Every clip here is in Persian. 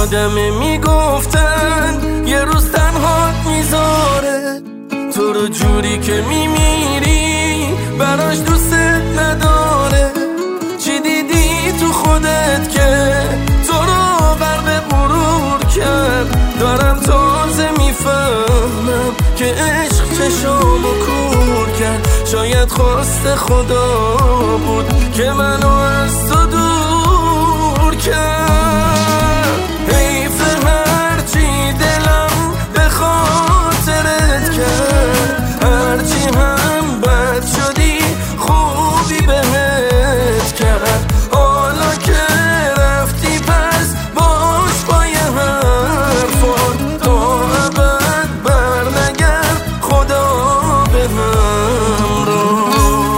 آدمه میگفتن یه روز تنهات میذاره، تو رو جوری که میمیری براش دوست نداره. چی دیدی تو خودت که تو رو غرق غرور کرد؟ دارم تازه میفهمم که عشق چشامو کور کرد. شاید خواست خدا بود که منو از تو دور کرد. حیف هرچی دلم به خاطرت کرد، هرچی هم بد شدی خوبی بهت کرد. حالا که رفتی پس باش با یه حرفات، تا ابد برنگرد خدا به همراه.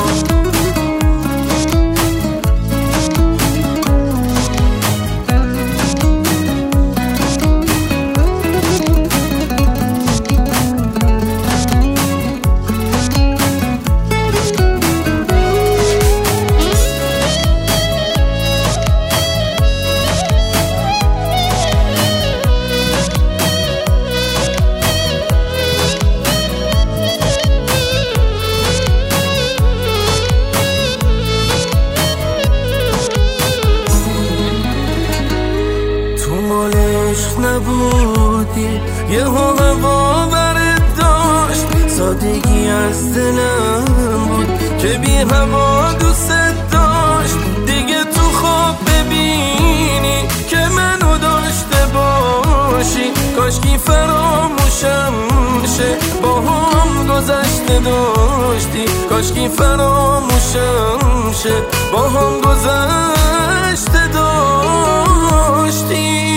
نبودی یه هوا برت داشت، سادگی از دلم بود که بی هوا دوست داشت. دیگه تو خواب ببینی که منو داشته باشی، کاشکی فراموشم شه با هم گذشته داشتی، کاشکی فراموشم شه با هم گذشته داشتی.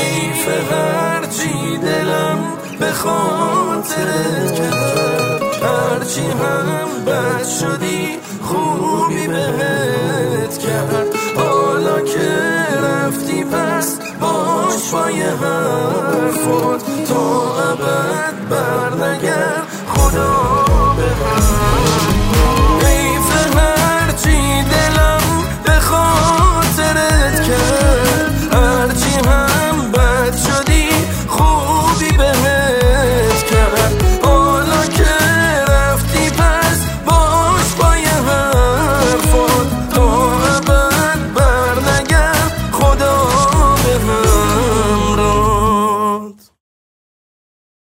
هرچی دلم به خاطرت کرد، هرچی هم بد شدی خوبی بهت کرد. حالا که رفتی پس باش با یه حرفات، تا ابد برنگرد